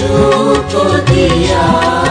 यीशु को दिया।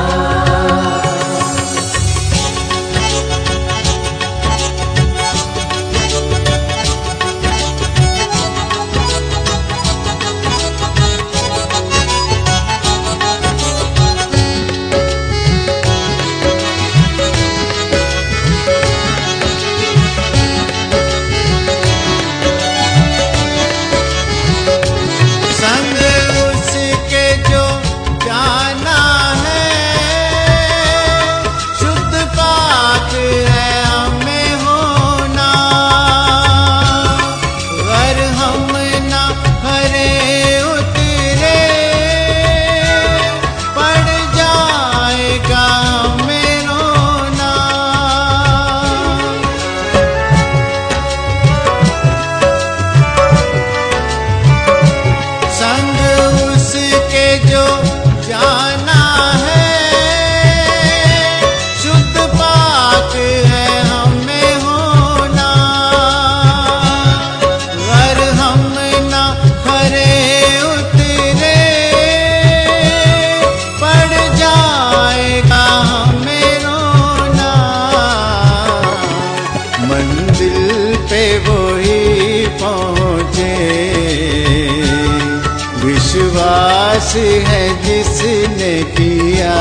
विश्वास है जिसने किया,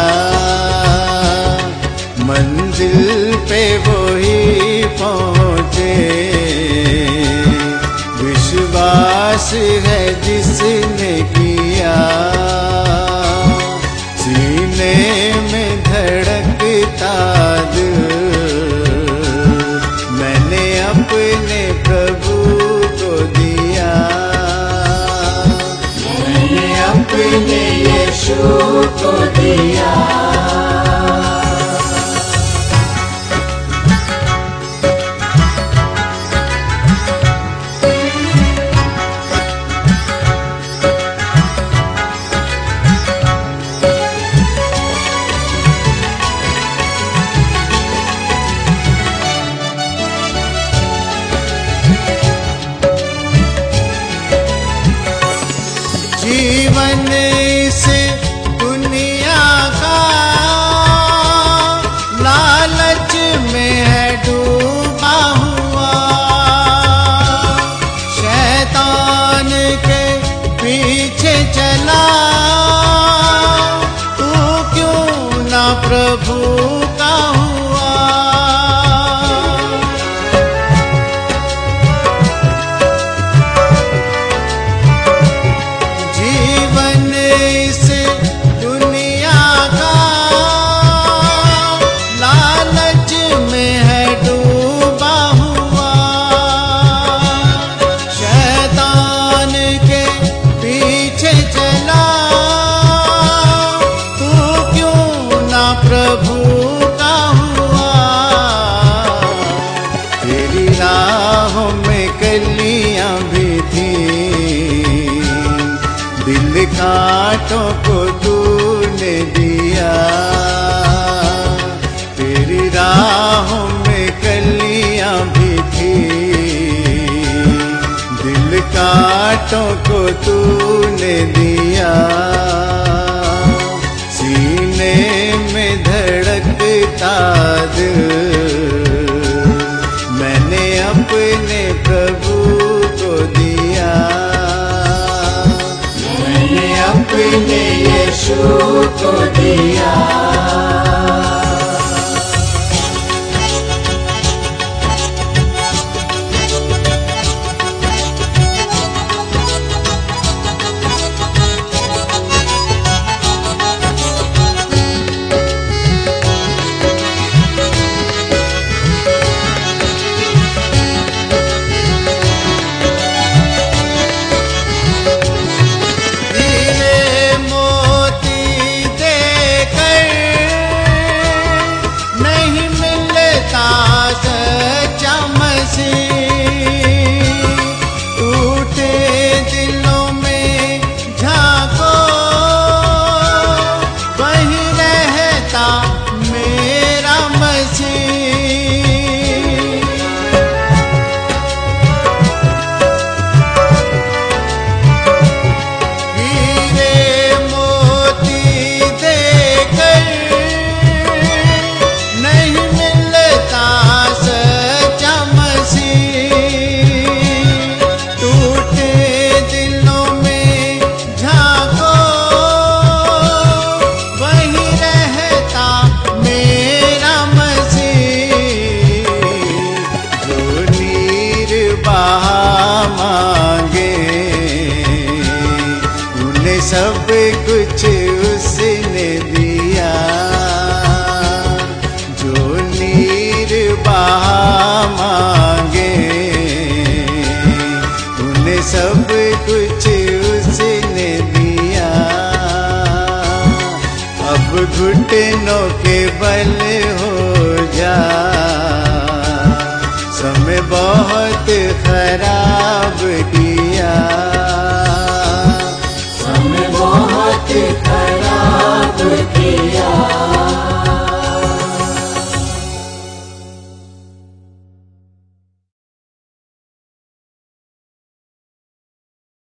मंजिल पे वो ही पहुँचे। विश्वास है जिसने किया, सीने में धड़कता दिल मैंने अपने प्रभु को दिया। अपने यीशु को दिया। जीवन इस दुनिया का लालच में है डूबा हुआ, शैतान के पीछे चला तू क्यों ना प्रभु का हुआ। प्रभु का हुआ, तेरी राहों में कलियां भी थी, दिल कांटों को तूने दिया। तेरी राहों में कलियां भी थी, दिल कांटों को तूने दिया। सीने में धड़कता दिल मैंने अपने प्रभु को दिया। मैंने अपने यीशु को दिया। कहाँ मांगे, उन्हें सब कुछ उसने दिया। अब घुटनों के बल हो जा, समय बहुत खराब किया। समय बहुत खराब किया।